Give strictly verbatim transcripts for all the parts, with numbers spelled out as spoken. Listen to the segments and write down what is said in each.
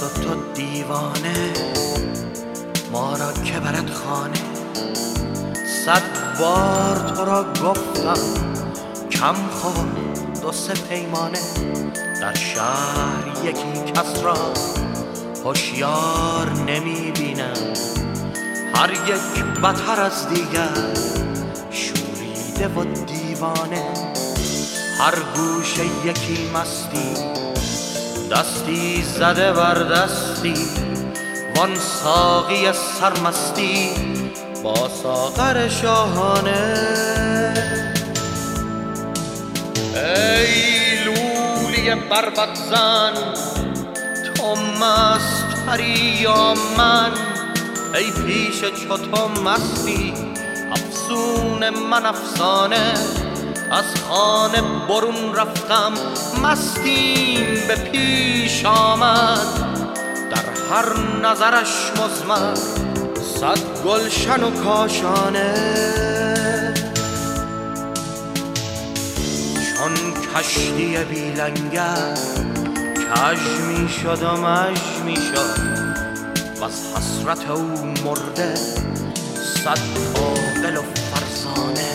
و تو دیوانه ما را که برد خانه. صد بار تو را گفتم کم خور دو سه پیمانه. در شهر یکی کس را هوشیار نمی بینم، هر یک بتر از دیگر شوریده و دیوانه. هر گوشه یکی مستی، دستی زده بر دستی، وان ساقی سرمستی با ساغر شاهانه. ای لولی بربط زن تو مستری یا من، ای پیش چو تو مستی افسون من افسانه. از خانه برون رفتم مستیم به پیش آمد، در هر نظرش مزمر صد گلشن و کاشانه. چون کشتی بی لنگر کج می شد و مژ می شد، و از حسرت او مرده صد عاقل و فرزانه.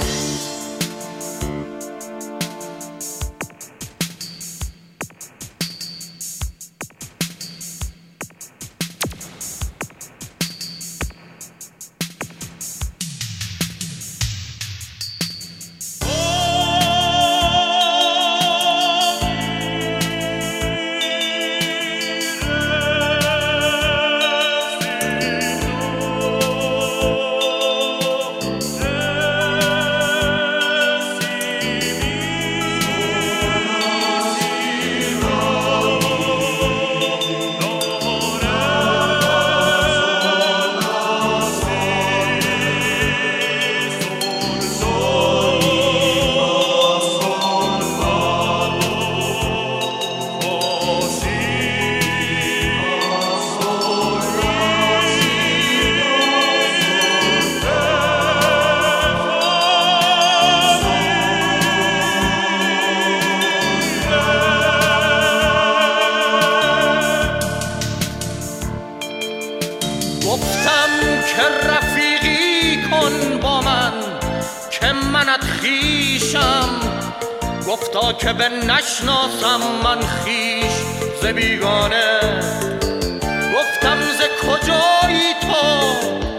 گفتم که رفیقی کن با من که منت خویشم، گفتا که به نشناسم من خویش ز بیگانه. گفتم ز کجایی تو،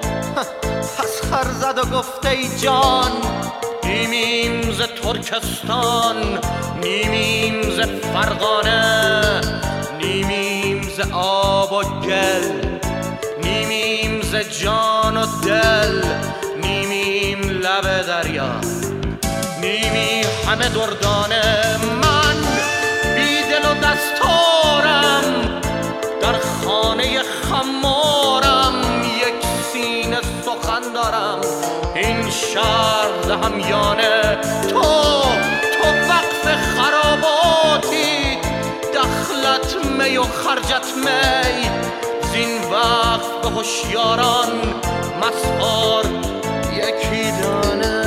پس خر زد و گفت ای جان نیمیم ز ترکستان، نیمیم ز فرغانه، نیمیم ز آب و گل، نیمیم ز جان و دل، نیمیم لب دریا، نیمی همه دردانه. من بی دل و دستارم در خانه خمارم، یک سینه سخن دارم این شهر همیانه. تو تو وقف خراباتی، دخلت می و خرجت می، زین وقت به هوشیاران مسحار یکی دانه.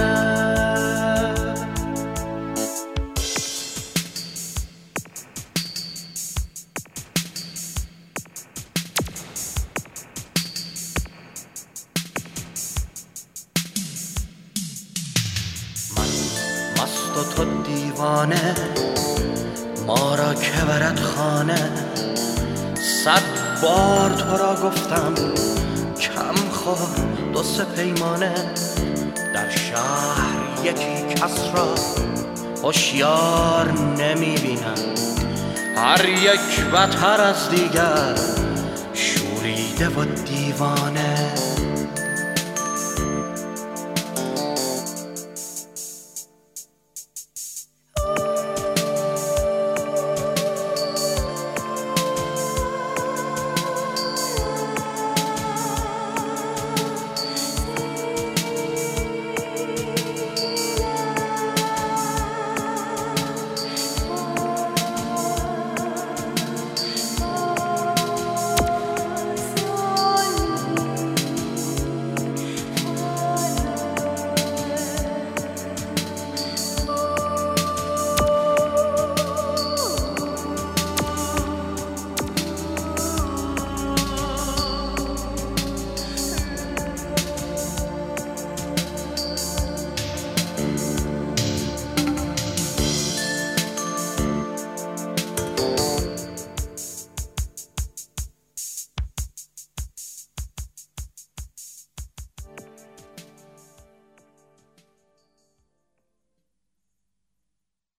من مست و تو دیوانه ما را که برد خانه. صد بار تو را گفتم کم خور دو سه پیمانه. در شهر یکی کس را هوشیار نمی بینم، هر یک بتر از دیگر شوریده و دیوانه.